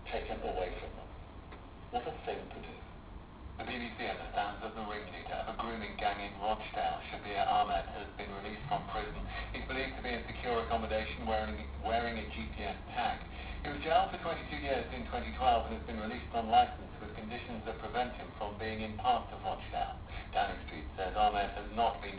taken away from them. What a thing to do. The BBC understands that the ringleader of a grooming gang in Rochdale, Shabir Ahmed, has been released from prison. He's believed to be in secure accommodation wearing a GPS tag. He was jailed for 22 years in 2012 and has been released on licence with conditions that prevent him from being in parts of Rochdale. Downing Street says Ahmed has not been